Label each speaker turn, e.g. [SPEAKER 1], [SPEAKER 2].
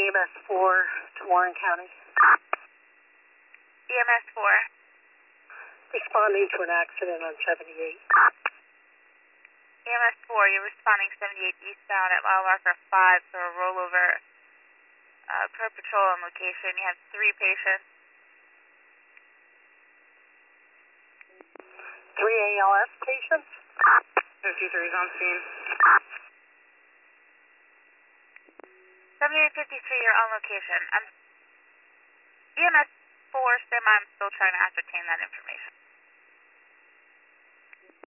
[SPEAKER 1] EMS 4 to Warren County.
[SPEAKER 2] EMS 4.
[SPEAKER 1] Responding to an accident on 78.
[SPEAKER 2] EMS 4, you're responding 78 eastbound at mile marker 5 for a rollover per patrol on location. You have 3 patients.
[SPEAKER 1] 3 ALS patients?
[SPEAKER 3] 53 is on scene.
[SPEAKER 2] 7853, you're on location. EMS 4, stand by, I'm still trying to ascertain that information.